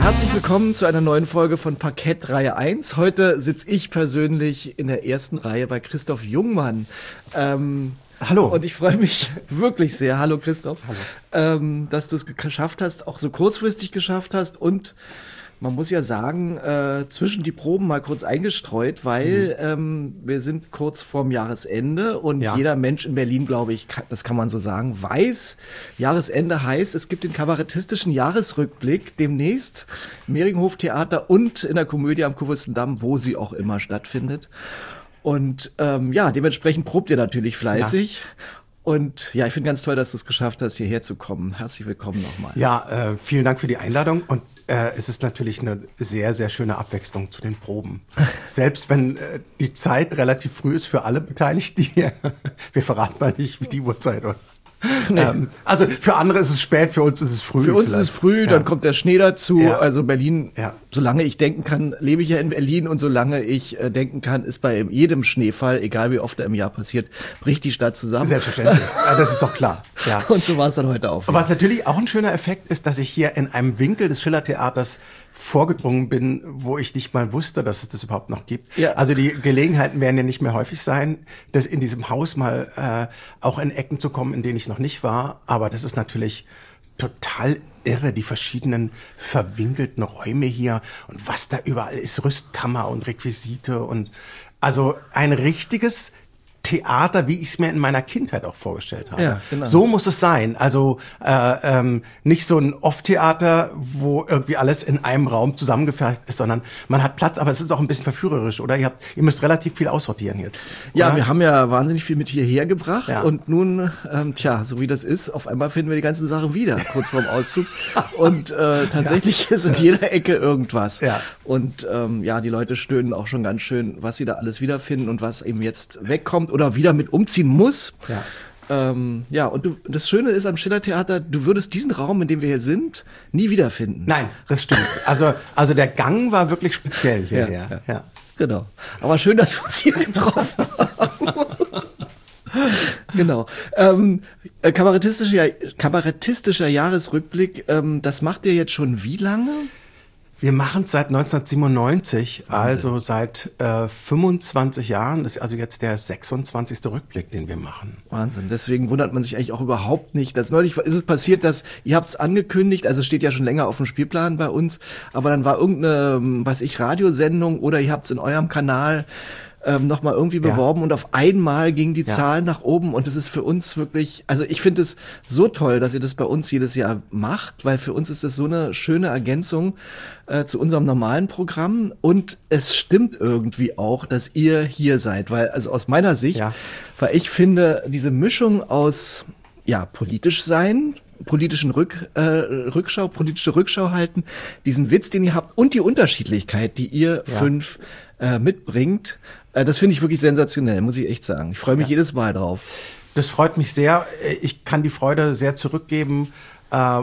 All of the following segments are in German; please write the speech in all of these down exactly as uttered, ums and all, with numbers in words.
Herzlich willkommen zu einer neuen Folge von Parkett Reihe eins. Heute sitze ich persönlich in der ersten Reihe bei Christoph Jungmann. Ähm, Hallo. Und ich freue mich wirklich sehr, hallo Christoph, Hallo. Ähm, dass du es geschafft hast, auch so kurzfristig geschafft hast und man muss ja sagen, äh, zwischen die Proben mal kurz eingestreut, weil mhm. ähm, wir sind kurz vorm Jahresende und ja. jeder Mensch in Berlin, glaube ich, kann, das kann man so sagen, weiß, Jahresende heißt, es gibt den kabarettistischen Jahresrückblick demnächst im Mehringhof Theater und in der Komödie am Kurfürstendamm, wo sie auch immer stattfindet. Und ähm, ja, dementsprechend probt ihr natürlich fleißig. Ja. Und ja, ich finde ganz toll, dass du es geschafft hast, hierher zu kommen. Herzlich willkommen nochmal. Ja, äh, vielen Dank für die Einladung. Und äh, es ist natürlich eine sehr, sehr schöne Abwechslung zu den Proben. Selbst wenn äh, die Zeit relativ früh ist für alle Beteiligten hier. Wir verraten mal nicht, wie die Uhrzeit, oder? Nee. Ähm, also für andere ist es spät, für uns ist es früh. Für uns vielleicht. Ist es früh, dann ja. kommt der Schnee dazu. Ja. Also Berlin, ja. solange ich denken kann, lebe ich ja in Berlin und solange ich äh, denken kann, ist bei jedem Schneefall, egal wie oft er im Jahr passiert, bricht die Stadt zusammen. Selbstverständlich, ja, das ist doch klar. Ja. Und so war es dann heute auch. Was natürlich auch ein schöner Effekt ist, dass ich hier in einem Winkel des Schillertheaters vorgedrungen bin, wo ich nicht mal wusste, dass es das überhaupt noch gibt. Ja. Also die Gelegenheiten werden ja nicht mehr häufig sein, das in diesem Haus mal äh, auch in Ecken zu kommen, in denen ich noch nicht war. Aber das ist natürlich total irre, die verschiedenen verwinkelten Räume hier und was da überall ist, Rüstkammer und Requisite und also ein richtiges Theater, wie ich es mir in meiner Kindheit auch vorgestellt habe. Ja, genau. So muss es sein. Also äh, ähm, nicht so ein Off-Theater, wo irgendwie alles in einem Raum zusammengefasst ist, sondern man hat Platz, aber es ist auch ein bisschen verführerisch, oder? Ihr habt, ihr müsst relativ viel aussortieren jetzt. Ja, oder? Wir haben ja wahnsinnig viel mit hierher gebracht ja. und nun, ähm, tja, so wie das ist, auf einmal finden wir die ganzen Sachen wieder, kurz vorm Auszug. Und äh, tatsächlich ja. ist in jeder Ecke irgendwas. Ja. Und ähm, ja, die Leute stöhnen auch schon ganz schön, was sie da alles wiederfinden und was eben jetzt wegkommt oder wieder mit umziehen muss. Ja, ähm, ja und du, das Schöne ist am Schillertheater, du würdest diesen Raum, in dem wir hier sind, nie wiederfinden. Nein, das stimmt. Also, also der Gang war wirklich speziell hierher. Ja, ja. Ja. Genau. Aber schön, dass wir uns hier getroffen haben. Genau. Ähm, äh, kabarettistischer, kabarettistischer Jahresrückblick, ähm, das macht ihr jetzt schon wie lange? Wir machen es seit neunzehnhundertsiebenundneunzig, Wahnsinn. Also seit äh, fünfundzwanzig Jahren. Das ist also jetzt der sechsundzwanzigste Rückblick, den wir machen. Wahnsinn. Deswegen wundert man sich eigentlich auch überhaupt nicht. Dass neulich ist es passiert, dass ihr habt es angekündigt, also es steht ja schon länger auf dem Spielplan bei uns, aber dann war irgendeine, weiß ich, Radiosendung oder ihr habt es in eurem Kanal ähm, nochmal irgendwie beworben ja. und auf einmal gingen die ja. Zahlen nach oben und das ist für uns wirklich, also ich finde es so toll, dass ihr das bei uns jedes Jahr macht, weil für uns ist das so eine schöne Ergänzung äh, zu unserem normalen Programm und es stimmt irgendwie auch, dass ihr hier seid, weil, also aus meiner Sicht, ja. weil ich finde, diese Mischung aus, ja, politisch sein, politischen Rück, äh, Rückschau, politische Rückschau halten, diesen Witz, den ihr habt und die Unterschiedlichkeit, die ihr ja. fünf äh, mitbringt, äh, das finde ich wirklich sensationell, muss ich echt sagen. Ich freue mich ja. jedes Mal drauf. Das freut mich sehr. Ich kann die Freude sehr zurückgeben, äh,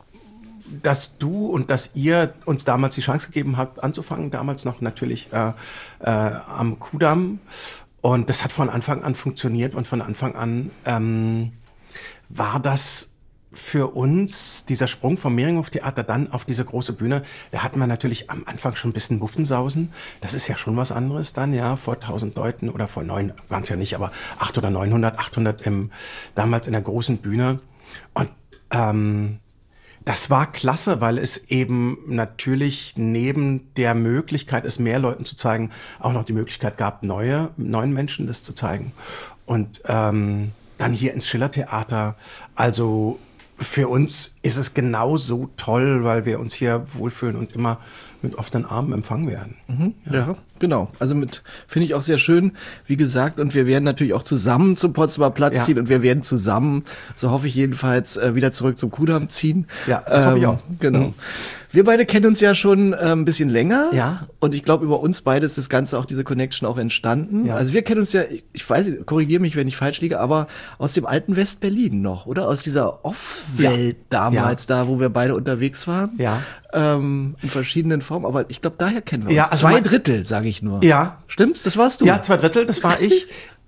dass du und dass ihr uns damals die Chance gegeben habt, anzufangen, damals noch natürlich äh, äh, am Kudamm. Und das hat von Anfang an funktioniert und von Anfang an ähm, war das für uns, dieser Sprung vom Mehringhof Theater dann auf diese große Bühne, da hatten wir natürlich am Anfang schon ein bisschen Muffensausen. Das ist ja schon was anderes dann, ja, vor tausend Leuten oder vor neun, waren es ja nicht, aber acht oder neunhundert, achthundert im, damals in der großen Bühne. Und ähm, das war klasse, weil es eben natürlich neben der Möglichkeit, es mehr Leuten zu zeigen, auch noch die Möglichkeit gab, neue, neuen Menschen das zu zeigen. Und ähm, dann hier ins Schillertheater, also für uns ist es genauso toll, weil wir uns hier wohlfühlen und immer mit offenen Armen empfangen werden. Mhm, ja. ja, genau. Also mit finde ich auch sehr schön, wie gesagt. Und wir werden natürlich auch zusammen zum Potsdamer Platz ja. ziehen und wir werden zusammen, so hoffe ich jedenfalls, äh, wieder zurück zum Kudamm ziehen. Ja, das ähm, hoffe ich auch. Genau. Mhm. Wir beide kennen uns ja schon äh, ein bisschen länger. Ja. Und ich glaube, über uns beide ist das Ganze auch, diese Connection auch entstanden. Ja. Also wir kennen uns ja, ich, ich weiß, korrigiere mich, wenn ich falsch liege, aber aus dem alten West-Berlin noch, oder? Aus dieser Off-Welt ja. damals, ja. da, wo wir beide unterwegs waren. Ja. Ähm, in verschiedenen Formen. Aber ich glaube, daher kennen wir uns. Ja, also zwei Drittel, sage ich nur. Ja. Stimmt's? Das warst du? Ja, zwei Drittel, das war ich.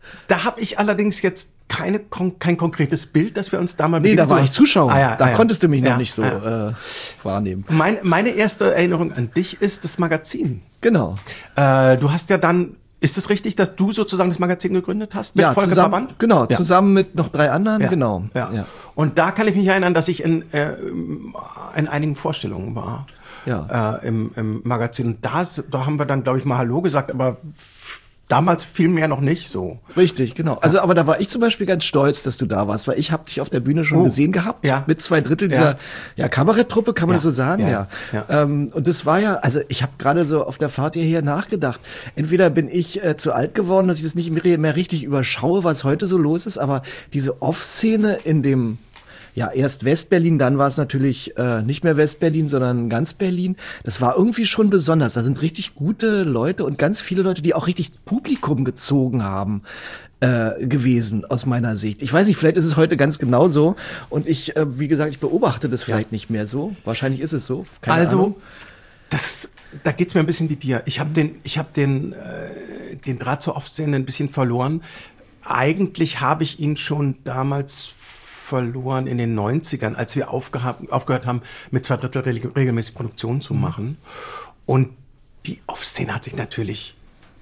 Da habe ich allerdings jetzt keine kein konkretes Bild, dass wir uns da mal Nee, da war ich Zuschauer. Ah, ja, da ah, ja. konntest du mich noch ja, nicht so ja. äh, wahrnehmen. Mein, meine erste Erinnerung an dich ist das Magazin. Genau. Äh, du hast ja dann, ist es richtig, dass du sozusagen das Magazin gegründet hast? Mit Ja, Volker zusammen, Brabant? genau, Ja. zusammen mit noch drei anderen, Ja. genau. Ja. Ja. Und da kann ich mich erinnern, dass ich in, äh, in einigen Vorstellungen war. Ja. Äh, im, im Magazin. Und da, da haben wir dann, glaube ich, mal Hallo gesagt, aber damals viel mehr noch nicht so. Richtig, genau. Also, aber da war ich zum Beispiel ganz stolz, dass du da warst, weil ich habe dich auf der Bühne schon Oh, gesehen gehabt, ja. mit zwei Drittel dieser Ja. ja, Kabaretttruppe, kann man Ja, das so sagen? ja, Ja. ja. Ähm, und das war ja, also ich habe gerade so auf der Fahrt hierher nachgedacht. Entweder bin ich äh, zu alt geworden, dass ich das nicht mehr, mehr richtig überschaue, was heute so los ist, aber diese Off-Szene in dem ja, erst Westberlin, dann war es natürlich äh, nicht mehr Westberlin, sondern ganz Berlin. Das war irgendwie schon besonders. Da sind richtig gute Leute und ganz viele Leute, die auch richtig Publikum gezogen haben, äh, gewesen, aus meiner Sicht. Ich weiß nicht, vielleicht ist es heute ganz genauso. Und ich, äh, wie gesagt, ich beobachte das vielleicht ja. nicht mehr so. Wahrscheinlich ist es so. Keine also, Ahnung. das, da geht's mir ein bisschen wie dir. Ich habe den, ich habe den, äh, den Draht zur Off-Szene ein bisschen verloren. Eigentlich habe ich ihn schon damals verloren in den neunzigern, als wir aufgehört, aufgehört haben, mit zwei Drittel regelmäßig Produktionen zu machen. Und die Off-Szene hat sich natürlich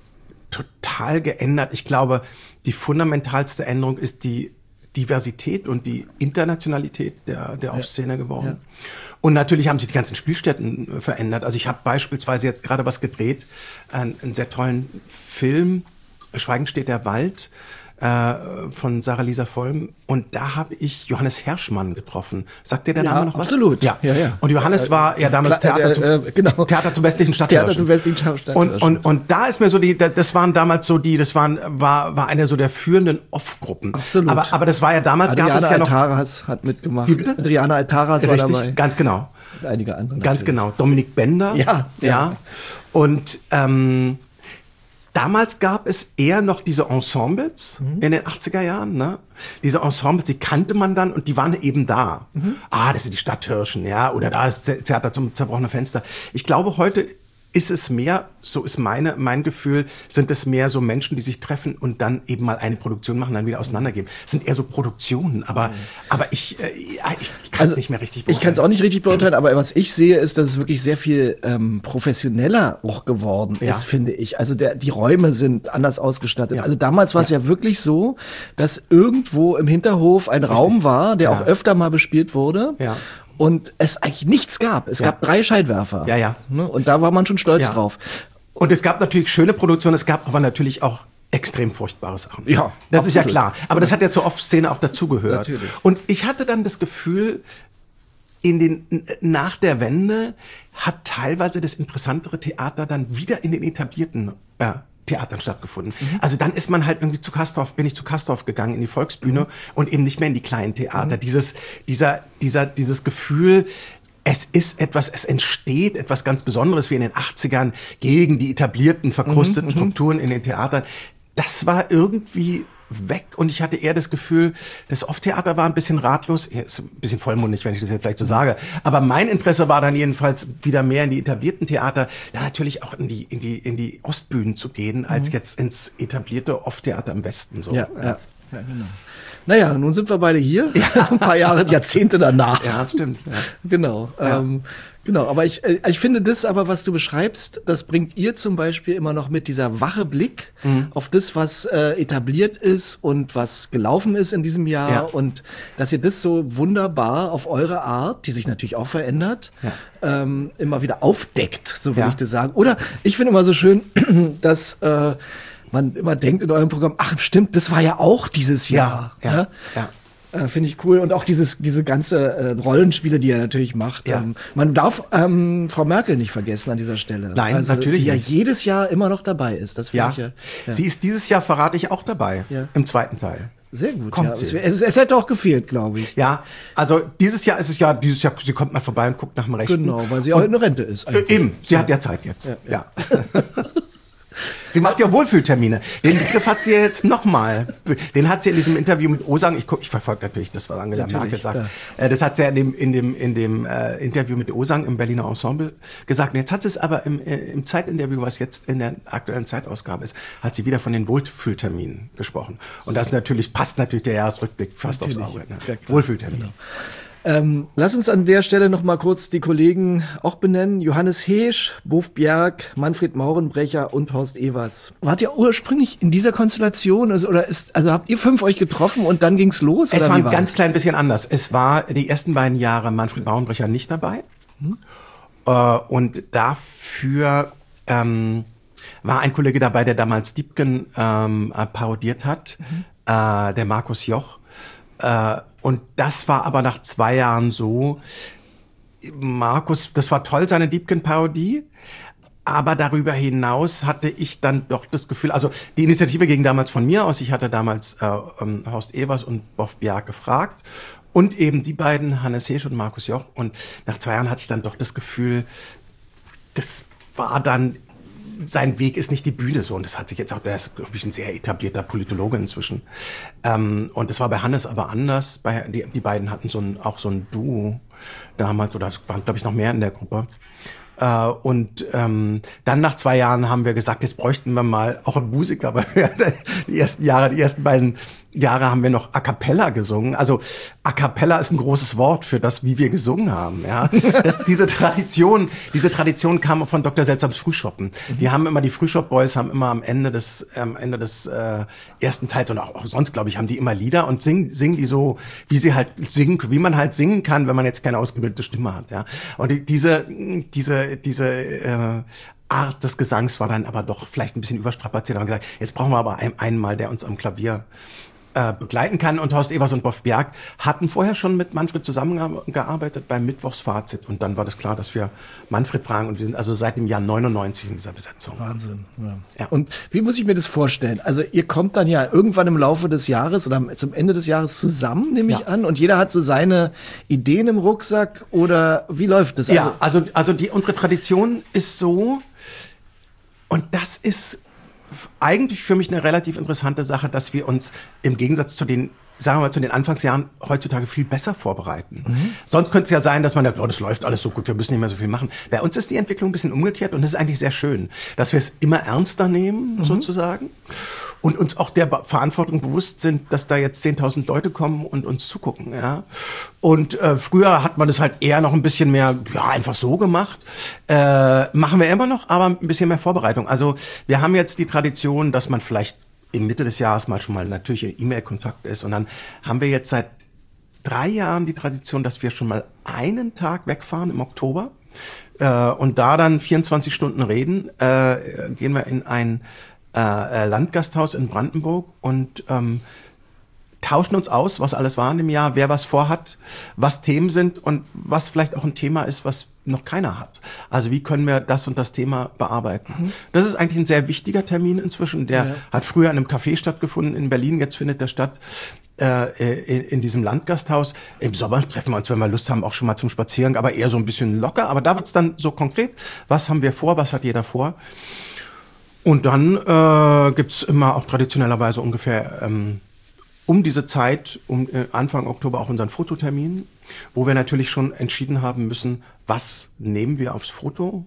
total geändert. Ich glaube, die fundamentalste Änderung ist die Diversität und die Internationalität der, der Off-Szene ja. geworden. Ja. Und natürlich haben sich die ganzen Spielstätten verändert. Also ich habe beispielsweise jetzt gerade was gedreht, einen, einen sehr tollen Film, Schweigend steht der Wald, von Sarah-Lisa Vollm, und da habe ich Johannes Herschmann getroffen. Sagt dir der ja, Name noch was? Absolut. Ja. Ja, ja. Und Johannes war ja damals Klar, Theater, äh, zum, äh, genau. Theater zum westlichen Stadthirschen. Theater zum westlichen Stadthirschen. Und, und, und da ist mir so die, das waren damals so die, das waren, war, war eine so der führenden Off-Gruppen. Absolut. Aber, aber das war ja damals, Adriana gab es ja noch. Altaras hat mitgemacht. Wie bitte? Adriana Altaras war Richtig, dabei. ganz genau. Und einige andere. Ganz natürlich. genau. Dominik Bender. Ja. Ja. ja. Und, ähm, damals gab es eher noch diese Ensembles mhm. in den achtziger Jahren, ne? Diese Ensembles, die kannte man dann und die waren eben da. Mhm. Ah, das sind die Stadthirschen, ja, oder da ist Theater zum zerbrochenen Fenster. Ich glaube, heute ist es mehr, so ist meine, mein Gefühl, sind es mehr so Menschen, die sich treffen und dann eben mal eine Produktion machen, dann wieder auseinandergehen. Es sind eher so Produktionen, aber, mhm. aber ich, äh, ich kann es also, nicht mehr richtig beurteilen. Ich kann es auch nicht richtig beurteilen, aber was ich sehe, ist, dass es wirklich sehr viel ähm, professioneller auch geworden ja. ist, finde ich. Also der, die Räume sind anders ausgestattet. Ja. Also damals war es ja. ja wirklich so, dass irgendwo im Hinterhof ein richtig. Raum war, der ja. auch öfter mal bespielt wurde. Ja. Und es eigentlich nichts gab. Es ja. gab drei Scheinwerfer. Ja, ja. Und da war man schon stolz ja. drauf. Und es gab natürlich schöne Produktionen, es gab aber natürlich auch extrem furchtbare Sachen. Ja, das absolut. Ist ja klar. Aber das hat ja zur Off-Szene auch dazugehört. Natürlich. Und ich hatte dann das Gefühl, in den, nach der Wende hat teilweise das interessantere Theater dann wieder in den etablierten äh, Theatern stattgefunden. Mhm. Also dann ist man halt irgendwie zu Castorf, bin ich zu Castorf gegangen in die Volksbühne mhm. und eben nicht mehr in die kleinen Theater. Mhm. Dieses, dieser, dieser, dieses Gefühl, es ist etwas, es entsteht etwas ganz Besonderes wie in den achtzigern gegen die etablierten, verkrusteten mhm. Strukturen in den Theatern. Das war irgendwie weg und ich hatte eher das Gefühl, das Off-Theater war ein bisschen ratlos, ja, ist ein bisschen vollmundig, wenn ich das jetzt vielleicht so sage, aber mein Interesse war dann jedenfalls wieder mehr in die etablierten Theater, dann natürlich auch in die in die in die Ostbühnen zu gehen, als mhm. jetzt ins etablierte Off-Theater im Westen so. Ja, ja. ja genau. Naja, nun sind wir beide hier, ja. ein paar Jahre, Jahrzehnte danach. Ja, das stimmt. Ja. Genau. Ja. Ähm, Genau, aber ich, ich finde das aber, was du beschreibst, das bringt ihr zum Beispiel immer noch mit, dieser wache Blick mhm. auf das, was äh, etabliert ist und was gelaufen ist in diesem Jahr ja. und dass ihr das so wunderbar auf eure Art, die sich natürlich auch verändert, ja. ähm, immer wieder aufdeckt, so will ja. ich das sagen. Oder ich finde immer so schön, dass äh, man immer denkt in eurem Programm, ach stimmt, das war ja auch dieses Jahr. Ja, ja, ja. ja. Äh, Finde ich cool. Und auch dieses, diese ganze äh, Rollenspiele, die er natürlich macht. Ja. Ähm, man darf ähm, Frau Merkel nicht vergessen an dieser Stelle. Nein, also, natürlich die nicht. ja jedes Jahr immer noch dabei ist. Das ja. ich ja, ja. Sie ist dieses Jahr, verrate ich, auch dabei. Ja. Im zweiten Teil. Sehr gut. Kommt ja. sie. Es, es hätte auch gefehlt, glaube ich. Ja, also dieses Jahr ist es ja, dieses Jahr, sie kommt mal vorbei und guckt nach dem Rechten. Genau, weil sie auch in Rente ist. Äh, eben, sie ja. hat ja Zeit jetzt. Ja. ja. Sie macht ja Wohlfühltermine. Den Begriff hat sie ja jetzt nochmal. Den hat sie in diesem Interview mit Osang, ich, guck, ich verfolge natürlich das, was Angela natürlich, Merkel sagt. Ja. Das hat sie ja in dem, in dem, in dem äh, Interview mit Osang im Berliner Ensemble gesagt. Und jetzt hat sie es aber im, äh, im Zeitinterview, was jetzt in der aktuellen Zeitausgabe ist, hat sie wieder von den Wohlfühlterminen gesprochen. Und das natürlich passt natürlich der Jahresrückblick fast natürlich. aufs Auge. Ne? Ja, Wohlfühltermin. Genau. Ähm, lass uns an der Stelle noch mal kurz die Kollegen auch benennen. Johannes Heesch, Bof Bjerg, Manfred Maurenbrecher und Horst Evers. Wart ihr ursprünglich in dieser Konstellation? Also, oder ist, also habt ihr fünf euch getroffen und dann ging's los? Es oder war ein ganz klein bisschen anders. Es war die ersten beiden Jahre Manfred Maurenbrecher nicht dabei. Hm. Äh, und dafür ähm, war ein Kollege dabei, der damals Diebken ähm, parodiert hat, mhm. äh, der Markus Joch. Äh, und das war aber nach zwei Jahren so, Markus, das war toll, seine Diebken-Parodie, aber darüber hinaus hatte ich dann doch das Gefühl, also die Initiative ging damals von mir aus, ich hatte damals äh, ähm, Horst Evers und Bof Bjerg gefragt und eben die beiden, Hannes Heesch und Markus Joch, und nach zwei Jahren hatte ich dann doch das Gefühl, das war dann, sein Weg ist nicht die Bühne so. Und das hat sich jetzt auch, der ist, glaube ich, ein sehr etablierter Politologe inzwischen. Ähm, und das war bei Hannes aber anders. Bei, die, die beiden hatten so ein, auch so ein Duo damals, oder es waren, glaube ich, noch mehr in der Gruppe. Äh, und ähm, dann nach zwei Jahren haben wir gesagt, jetzt bräuchten wir mal auch einen Musiker, weil wir die ersten Jahre, die ersten beiden Jahre haben wir noch A Cappella gesungen. Also A Cappella ist ein großes Wort für das, wie wir gesungen haben. Ja, das, diese Tradition, diese Tradition kam von Doktor Seltsams Frühschoppen. Mhm. Die haben immer, die Frühshop-Boys haben immer am Ende des, am Ende des äh, ersten Teils und auch, auch sonst, glaube ich, haben die immer Lieder und singen, singen die so, wie sie halt singen, wie man halt singen kann, wenn man jetzt keine ausgebildete Stimme hat. Ja, und die, diese, diese, diese äh, Art des Gesangs war dann aber doch vielleicht ein bisschen überstrapaziert. Und gesagt, jetzt brauchen wir aber ein, einen mal, der uns am Klavier äh, begleiten kann. Und Horst Evers und Bof Bjerg hatten vorher schon mit Manfred zusammengearbeitet beim Mittwochsfazit. Und dann war das klar, dass wir Manfred fragen. Und wir sind also seit dem Jahr neunundneunzig in dieser Besetzung. Wahnsinn. Ja. Ja. Und wie muss ich mir das vorstellen? Also ihr kommt dann ja irgendwann im Laufe des Jahres oder zum Ende des Jahres zusammen, nehme ich ja. an. Und jeder hat so seine Ideen im Rucksack. Oder wie läuft das? Also ja, also, also die, unsere Tradition ist so, und das ist eigentlich für mich eine relativ interessante Sache, dass wir uns im Gegensatz zu den, sagen wir mal, zu den Anfangsjahren heutzutage viel besser vorbereiten. Mhm. Sonst könnte es ja sein, dass man sagt, oh, das läuft alles so gut, wir müssen nicht mehr so viel machen. Bei uns ist die Entwicklung ein bisschen umgekehrt und das ist eigentlich sehr schön, dass wir es immer ernster nehmen, mhm. sozusagen. Und uns auch der Verantwortung bewusst sind, dass da jetzt zehntausend Leute kommen und uns zugucken. Ja. Und äh, früher hat man das halt eher noch ein bisschen mehr, ja, einfach so gemacht. Äh, machen wir immer noch, aber ein bisschen mehr Vorbereitung. Also wir haben jetzt die Tradition, dass man vielleicht in Mitte des Jahres mal schon mal natürlich in E-Mail-Kontakt ist. Und dann haben wir jetzt seit drei Jahren die Tradition, dass wir schon mal einen Tag wegfahren im Oktober. Äh, und da dann vierundzwanzig Stunden reden, äh, gehen wir in ein Äh, Landgasthaus in Brandenburg und ähm, tauschen uns aus, was alles war in dem Jahr, wer was vorhat, was Themen sind und was vielleicht auch ein Thema ist, was noch keiner hat. Also wie können wir das und das Thema bearbeiten? Mhm. Das ist eigentlich ein sehr wichtiger Termin inzwischen. Der ja. hat früher in einem Café stattgefunden in Berlin, jetzt findet der statt äh, in, in diesem Landgasthaus. Im Sommer treffen wir uns, wenn wir Lust haben, auch schon mal zum Spaziergang, aber eher so ein bisschen locker. Aber da wird's dann so konkret, was haben wir vor, was hat jeder vor? Und dann äh, gibt's immer auch traditionellerweise ungefähr ähm, um diese Zeit, um äh, Anfang Oktober auch unseren Fototermin, wo wir natürlich schon entschieden haben müssen, was nehmen wir aufs Foto.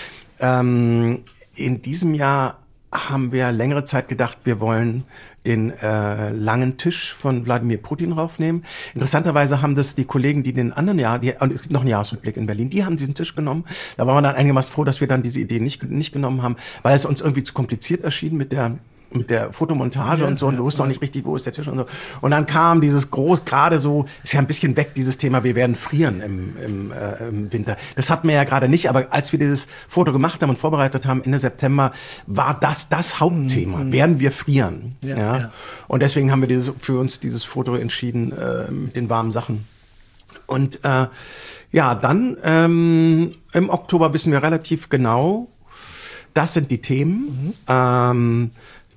Ähm, in diesem Jahr haben wir längere Zeit gedacht, wir wollen den äh, langen Tisch von Wladimir Putin raufnehmen. Interessanterweise haben das die Kollegen, die den anderen Jahr, die, es gibt noch einen Jahresrückblick in Berlin, die haben diesen Tisch genommen. Da waren wir dann einigermaßen froh, dass wir dann diese Idee nicht, nicht genommen haben, weil es uns irgendwie zu kompliziert erschien mit der mit der Fotomontage ja, und so, und du wusstest auch nicht richtig, wo ist der Tisch und so. Und dann kam dieses groß, gerade so, ist ja ein bisschen weg, dieses Thema, wir werden frieren im, im, äh, im Winter. Das hatten wir ja gerade nicht, aber als wir dieses Foto gemacht haben und vorbereitet haben, Ende September, war das das Hauptthema. Mhm. Werden wir frieren? Ja, ja. ja. Und deswegen haben wir dieses, für uns dieses Foto entschieden, äh, mit den warmen Sachen. Und äh, ja, dann ähm, im Oktober wissen wir relativ genau, das sind die Themen. Mhm. Ähm,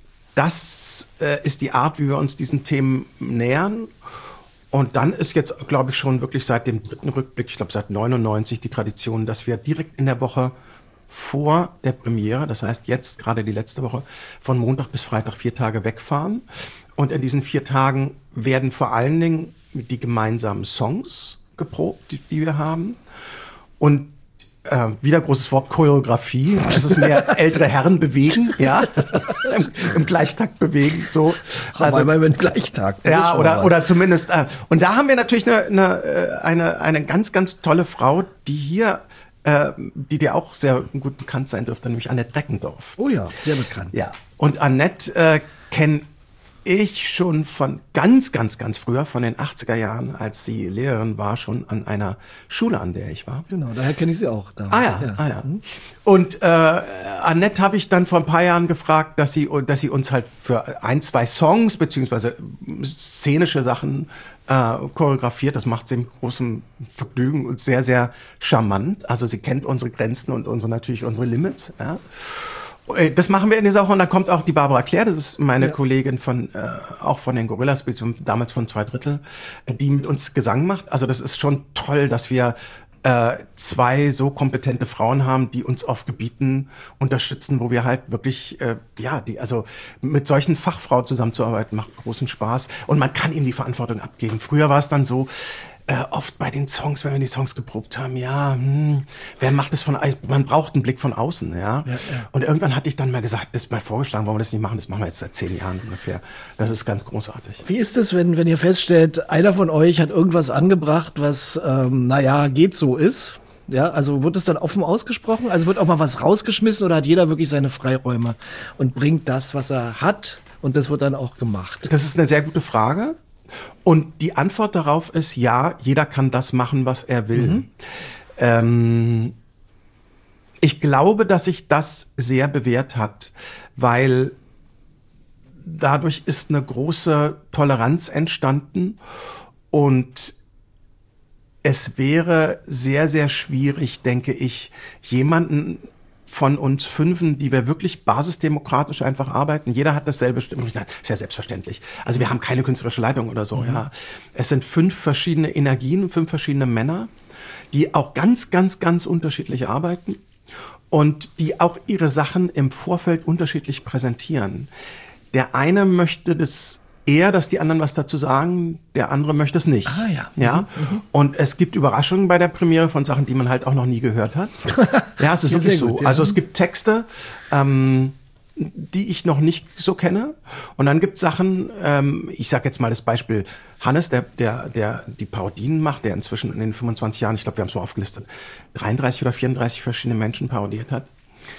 Das äh, ist die Art, wie wir uns diesen Themen nähern. Und dann ist jetzt, glaube ich, schon wirklich seit dem dritten Rückblick, ich glaube seit neunundneunzig, die Tradition, dass wir direkt in der Woche vor der Premiere, das heißt jetzt gerade die letzte Woche, von Montag bis Freitag vier Tage wegfahren. Und in diesen vier Tagen werden vor allen Dingen die gemeinsamen Songs geprobt, die, die wir haben. Und äh, wieder großes Wort Choreografie. Es ist mehr ältere Herren bewegen, ja, Im, im Gleichtakt bewegen, so. Also aber im Gleichtakt. Ja, oder oder zumindest. Äh, und da haben wir natürlich eine, eine eine eine ganz ganz tolle Frau, die hier, äh, die dir auch sehr gut bekannt sein dürfte, nämlich Annette Reckendorf. Oh ja, sehr bekannt. Ja. Und Annette äh, kenne ich schon von ganz, ganz, ganz früher, von den achtziger Jahren, als sie Lehrerin war, schon an einer Schule, an der ich war. Genau, daher kenne ich sie auch. Damals. Ah ja, ja. ah ja. Und äh, Annette habe ich dann vor ein paar Jahren gefragt, dass sie, dass sie uns halt für ein, zwei Songs beziehungsweise szenische Sachen äh, choreografiert. Das macht sie im großen Vergnügen und sehr, sehr charmant. Also sie kennt unsere Grenzen und unsere natürlich unsere Limits. Ja. Das machen wir in dieser Woche und dann kommt auch die Barbara Claire, das ist meine ja. Kollegin von, äh, auch von den Gorillas, damals von Zwei Drittel, die mit uns Gesang macht. Also das ist schon toll, dass wir äh, zwei so kompetente Frauen haben, die uns auf Gebieten unterstützen, wo wir halt wirklich, äh, ja, die, also mit solchen Fachfrauen zusammenzuarbeiten, macht großen Spaß und man kann ihnen die Verantwortung abgeben. Früher war es dann so, Äh, oft bei den Songs, wenn wir die Songs geprobt haben, ja, hm, wer macht das von, man braucht einen Blick von außen, ja? Ja, ja. Und irgendwann hatte ich dann mal gesagt, das ist mal vorgeschlagen, wollen wir das nicht machen, das machen wir jetzt seit zehn Jahren ungefähr. Das ist ganz großartig. Wie ist es, wenn, wenn ihr feststellt, einer von euch hat irgendwas angebracht, was, ähm, naja, geht so ist? Ja, also wird es dann offen ausgesprochen? Also wird auch mal was rausgeschmissen oder hat jeder wirklich seine Freiräume und bringt das, was er hat und das wird dann auch gemacht? Das ist eine sehr gute Frage. Und die Antwort darauf ist, ja, jeder kann das machen, was er will. Mhm. Ähm, ich glaube, dass sich das sehr bewährt hat, weil dadurch ist eine große Toleranz entstanden und es wäre sehr, sehr schwierig, denke ich, jemanden von uns Fünfen, die wir wirklich basisdemokratisch einfach arbeiten. Jeder hat dasselbe Stimmrecht. Ist ja selbstverständlich. Also wir haben keine künstlerische Leitung oder so. Mhm. Ja, es sind fünf verschiedene Energien, fünf verschiedene Männer, die auch ganz, ganz, ganz unterschiedlich arbeiten und die auch ihre Sachen im Vorfeld unterschiedlich präsentieren. Der eine möchte das eher, dass die anderen was dazu sagen, der andere möchte es nicht. Ah ja. Ja. Mhm. Und es gibt Überraschungen bei der Premiere von Sachen, die man halt auch noch nie gehört hat. Ja, es ist wirklich so. Gut, ja. Also es gibt Texte, ähm, die ich noch nicht so kenne. Und dann gibt es Sachen, ähm, ich sag jetzt mal das Beispiel Hannes, der, der, der die Parodien macht, der inzwischen in den fünfundzwanzig Jahren, ich glaube, wir haben es mal aufgelistet, dreiunddreißig oder vierunddreißig verschiedene Menschen parodiert hat.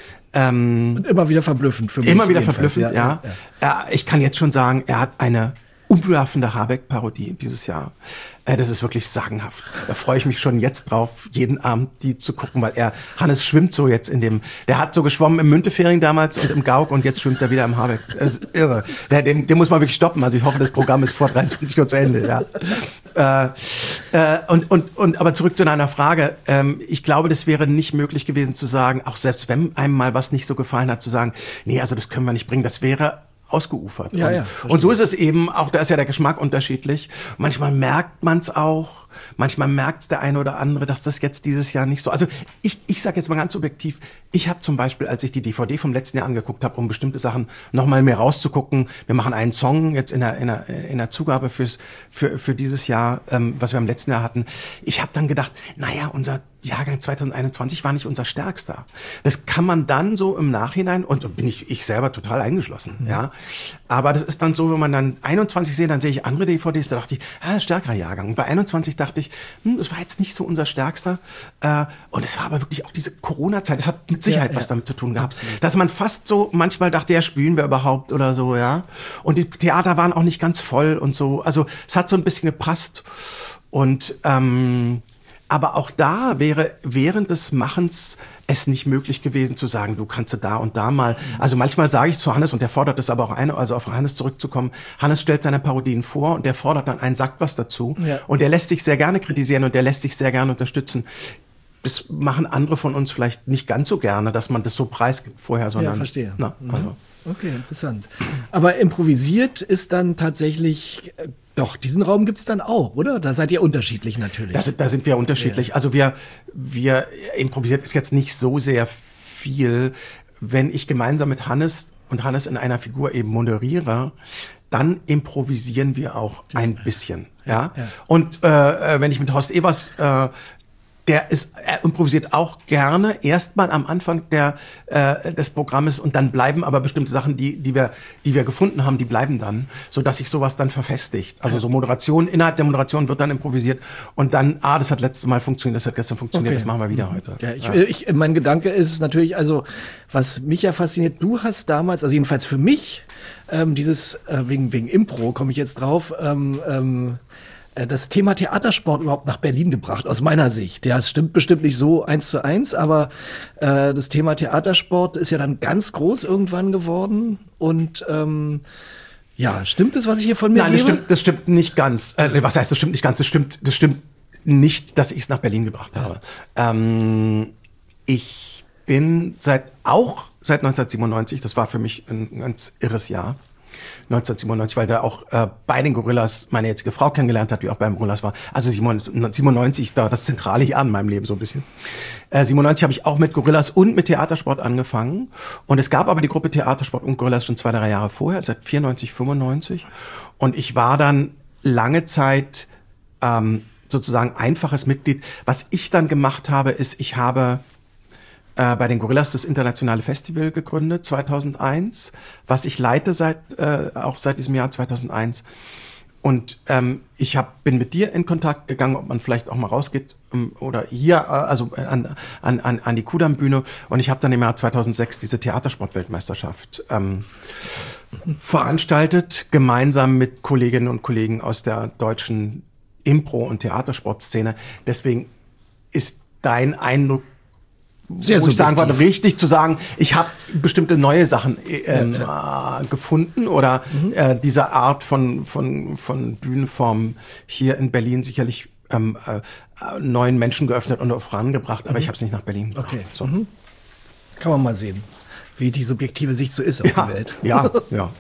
Ähm, Und immer wieder verblüffend für mich. Immer wieder verblüffend, ja. ja. ja. ja ich kann jetzt schon sagen, er hat eine umwerfende Habeck-Parodie dieses Jahr. Äh, das ist wirklich sagenhaft. Da freue ich mich schon jetzt drauf, jeden Abend die zu gucken, weil er, Hannes schwimmt so jetzt in dem, der hat so geschwommen im Müntefering damals und im Gauk und jetzt schwimmt er wieder im Habeck. Das ist irre. Der, den, den muss man wirklich stoppen. Also ich hoffe, das Programm ist vor dreiundzwanzig Uhr zu Ende, ja. Äh, äh, und, und, und, aber zurück zu deiner Frage. Ähm, ich glaube, das wäre nicht möglich gewesen zu sagen, auch selbst wenn einem mal was nicht so gefallen hat, zu sagen, nee, also das können wir nicht bringen. Das wäre ausgeufert. Ja, und, ja, und so ist es eben, auch da ist ja der Geschmack unterschiedlich. Manchmal merkt man es auch, manchmal merkt es der eine oder andere, dass das jetzt dieses Jahr nicht so, also ich, ich sage jetzt mal ganz subjektiv, ich habe zum Beispiel, als ich die D V D vom letzten Jahr angeguckt habe, um bestimmte Sachen nochmal mehr rauszugucken, wir machen einen Song jetzt in der, in der, in der Zugabe fürs, für, für dieses Jahr, ähm, was wir im letzten Jahr hatten, ich habe dann gedacht, naja, unser Jahrgang zwanzig einundzwanzig war nicht unser stärkster. Das kann man dann so im Nachhinein, und da bin ich, ich selber total eingeschlossen, mhm. ja. Aber das ist dann so, wenn man dann einundzwanzig sehe, dann sehe ich andere D V Ds, da dachte ich, ah, stärkerer Jahrgang. Und bei einundzwanzig dachte ich, hm, das war jetzt nicht so unser stärkster. Äh, und es war aber wirklich auch diese Corona-Zeit, das hat mit Sicherheit ja, was ja. damit zu tun gehabt. Absolut. Dass man fast so manchmal dachte, ja, spielen wir überhaupt oder so, ja. Und die Theater waren auch nicht ganz voll und so. Also es hat so ein bisschen gepasst. Und ähm, aber auch da wäre während des Machens es nicht möglich gewesen zu sagen, du kannst da und da mal. Also manchmal sage ich zu Hannes, und der fordert es aber auch ein, also auf Hannes zurückzukommen, Hannes stellt seine Parodien vor und der fordert dann einen, sagt was dazu. Ja. Und der lässt sich sehr gerne kritisieren und der lässt sich sehr gerne unterstützen. Das machen andere von uns vielleicht nicht ganz so gerne, dass man das so preisgibt vorher, sondern... Ja, verstehe. Na, also. Okay, interessant. Aber improvisiert ist dann tatsächlich... Doch, diesen Raum gibt's dann auch, oder? Da seid ihr unterschiedlich natürlich. Da, da sind wir unterschiedlich. Ja. Also wir, wir improvisiert ist jetzt nicht so sehr viel, wenn ich gemeinsam mit Hannes und Hannes in einer Figur eben moderiere, dann improvisieren wir auch ein bisschen. Ja. ja. Und äh, wenn ich mit Horst Evers, äh, der ist, er improvisiert auch gerne erstmal am Anfang der äh, des Programmes und dann bleiben aber bestimmte Sachen, die die wir die wir gefunden haben, die bleiben dann, so dass sich sowas dann verfestigt. Also so Moderation, innerhalb der Moderation wird dann improvisiert und dann, ah, das hat letztes Mal funktioniert, das hat gestern funktioniert, okay. Das machen wir wieder heute. Ja, ich, ja. Ich, mein Gedanke ist natürlich, also was mich ja fasziniert, du hast damals, also jedenfalls für mich, ähm, dieses äh, wegen wegen Impro komme ich jetzt drauf. Ähm, ähm, das Thema Theatersport überhaupt nach Berlin gebracht, aus meiner Sicht. Ja, es stimmt bestimmt nicht so eins zu eins, aber äh, das Thema Theatersport ist ja dann ganz groß irgendwann geworden. Und ähm, ja, stimmt das, was ich hier von mir Nein, das stimmt, das stimmt nicht ganz. Äh, was heißt, das stimmt nicht ganz? Das stimmt, das stimmt nicht, dass ich es nach Berlin gebracht habe. Ja. Ähm, ich bin seit auch seit neunzehnhundertsiebenundneunzig, das war für mich ein ganz irres Jahr, neunzehnhundertsiebenundneunzig, weil da auch äh, bei den Gorillas meine jetzige Frau kennengelernt hat, die auch beim Gorillas war. Also siebenundneunzig, da das zentrale Jahr in meinem Leben so ein bisschen. Äh, siebenundneunzig habe ich auch mit Gorillas und mit Theatersport angefangen. Und es gab aber die Gruppe Theatersport und Gorillas schon zwei, drei Jahre vorher, seit vierundneunzig, fünfundneunzig. Und ich war dann lange Zeit ähm, sozusagen einfaches Mitglied. Was ich dann gemacht habe, ist, ich habe bei den Gorillas das internationale Festival gegründet, zweitausendeins, was ich leite seit äh, auch seit diesem Jahr zweitausendeins. Und ähm, ich hab, bin mit dir in Kontakt gegangen, ob man vielleicht auch mal rausgeht ähm, oder hier, äh, also an, an, an, an die Kudamm-Bühne. Und ich habe dann im Jahr zweitausendsechs diese Theatersport-Weltmeisterschaft ähm, veranstaltet, gemeinsam mit Kolleginnen und Kollegen aus der deutschen Impro- und Theatersportszene. Deswegen ist dein Eindruck, Sehr wo ich sagen wollte, richtig zu sagen, ich habe bestimmte neue Sachen ähm, ja, ja. Äh, gefunden oder mhm. äh, diese Art von von von Bühnenform hier in Berlin sicherlich ähm, äh, neuen Menschen geöffnet und vorangebracht, aber mhm. ich habe es nicht nach Berlin gebracht. Okay. So. Mhm. Kann man mal sehen, wie die subjektive Sicht so ist auf ja. die Welt. Ja, ja.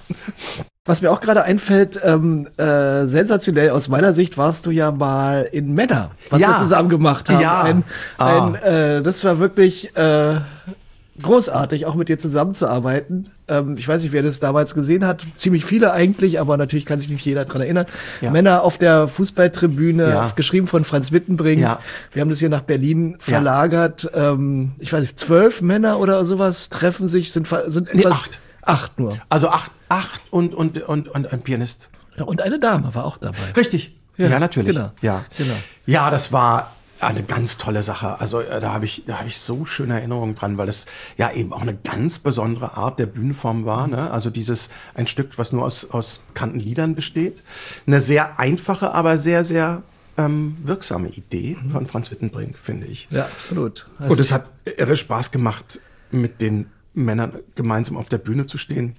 Was mir auch gerade einfällt, ähm, äh, sensationell aus meiner Sicht warst du ja mal in Männer, was ja. wir zusammen gemacht haben. Ja. Ein, ah. ein, äh, das war wirklich äh, großartig, auch mit dir zusammenzuarbeiten. Ähm, ich weiß nicht, wer das damals gesehen hat. Ziemlich viele eigentlich, aber natürlich kann sich nicht jeder dran erinnern. Ja. Männer auf der Fußballtribüne, ja. geschrieben von Franz Wittenbrink. Ja. Wir haben das hier nach Berlin verlagert. Ja. Ähm, ich weiß nicht, zwölf Männer oder sowas treffen sich, sind, sind etwas... Nee, acht. Acht nur. Also acht, acht und, und, und, und ein Pianist. Ja, und eine Dame war auch dabei. Richtig. Ja, ja natürlich. Genau. Ja. Genau. Ja, das war eine ganz tolle Sache. Also äh, da habe ich, da habe ich so schöne Erinnerungen dran, weil es ja eben auch eine ganz besondere Art der Bühnenform war. Mhm. Ne? Also dieses ein Stück, was nur aus aus bekannten Liedern besteht. Eine sehr einfache, aber sehr, sehr ähm, wirksame Idee mhm. von Franz Wittenbrink, finde ich. Ja, absolut. Also und es hat irre Spaß gemacht, mit den Männern gemeinsam auf der Bühne zu stehen.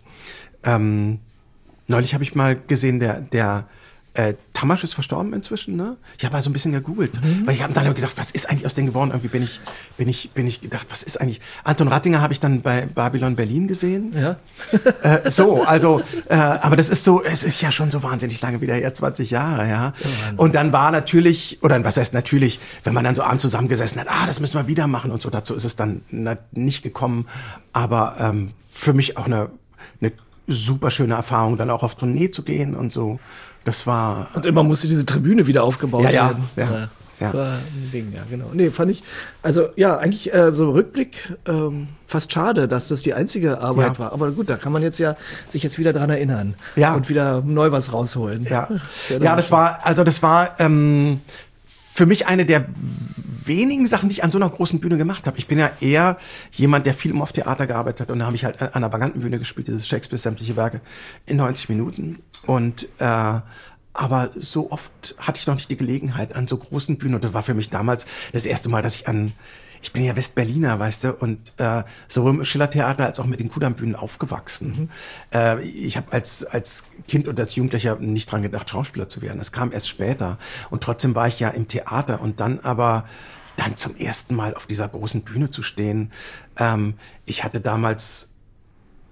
Ähm, neulich habe ich mal gesehen, der der äh, Tamasch ist verstorben inzwischen, ne? Ich habe also ein bisschen gegoogelt, mhm. weil ich habe dann gedacht, was ist eigentlich aus denen geworden? Irgendwie bin ich bin ich bin ich gedacht, was ist eigentlich? Anton Rattinger habe ich dann bei Babylon Berlin gesehen. Ja. äh, so, also, äh, aber das ist so, es ist ja schon so wahnsinnig lange wieder her, zwanzig Jahre, ja. Oh, und dann war natürlich, oder was heißt natürlich, wenn man dann so abends zusammengesessen hat, ah, das müssen wir wieder machen und so. Dazu ist es dann na, nicht gekommen, aber ähm, für mich auch eine eine super schöne Erfahrung, dann auch auf Tournee zu gehen und so. Das war... Und immer musste diese Tribüne wieder aufgebaut ja, ja, werden. Ja, ja. ja. Das war ein Ding, ja, genau. Nee, fand ich, also ja, eigentlich äh, so im Rückblick ähm, fast schade, dass das die einzige Arbeit ja. war. Aber gut, da kann man jetzt ja sich jetzt wieder dran erinnern ja. und wieder neu was rausholen. Ja, ja, ja das war, also das war ähm, für mich eine der wenigen Sachen, die ich an so einer großen Bühne gemacht habe. Ich bin ja eher jemand, der viel im Off-Theater gearbeitet hat und da habe ich halt an einer vaganten Bühne gespielt, dieses Shakespeare sämtliche Werke in neunzig Minuten und äh, aber so oft hatte ich noch nicht die Gelegenheit an so großen Bühnen und das war für mich damals das erste Mal, dass ich an, ich bin ja Westberliner, weißt du, und äh, sowohl im Schillertheater als auch mit den Kudamm-Bühnen aufgewachsen. Mhm. Äh, ich habe als als Kind und als Jugendlicher nicht dran gedacht, Schauspieler zu werden. Das kam erst später und trotzdem war ich ja im Theater und dann aber dann zum ersten Mal auf dieser großen Bühne zu stehen. Ähm, ich hatte damals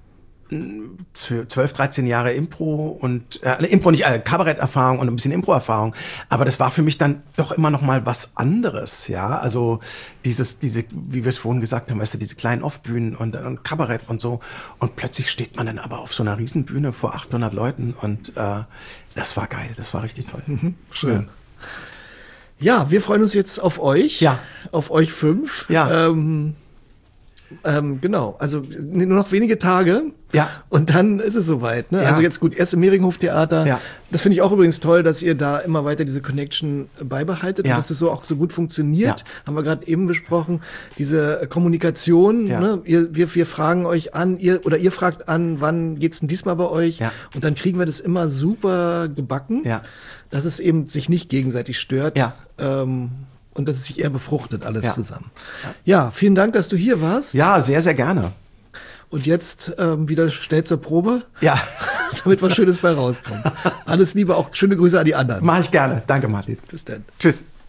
zwölf, dreizehn Jahre Impro und äh, Impro nicht, äh, Kabaretterfahrung und ein bisschen Impro-Erfahrung, aber das war für mich dann doch immer noch mal was anderes, ja, also dieses, diese, wie wir es vorhin gesagt haben, weißt du, diese kleinen Off-Bühnen und, und Kabarett und so und plötzlich steht man dann aber auf so einer Riesenbühne vor achthundert Leuten und äh, das war geil, das war richtig toll. Mhm, schön. Ja. ja, wir freuen uns jetzt auf euch, ja. auf euch fünf. Ja. Ähm, Ähm, genau, also nur noch wenige Tage ja. und dann ist es soweit. Ne? Ja. Also jetzt gut, erst im Mehringhof-Theater. Ja. Das finde ich auch übrigens toll, dass ihr da immer weiter diese Connection beibehaltet ja. und dass es so auch so gut funktioniert. Ja. Haben wir gerade eben besprochen. Diese Kommunikation, ja. ne? ihr, wir, wir fragen euch an, ihr oder ihr fragt an, wann geht's denn diesmal bei euch? Ja. Und dann kriegen wir das immer super gebacken, ja. dass es eben sich nicht gegenseitig stört. Ja. Ähm, Und dass es sich eher befruchtet, alles ja. zusammen. Ja, vielen Dank, dass du hier warst. Ja, sehr, sehr gerne. Und jetzt ähm, wieder schnell zur Probe. Ja. Damit was Schönes bei rauskommt. Alles Liebe, auch schöne Grüße an die anderen. Mach ich gerne. Danke, Martin. Bis dann. Tschüss.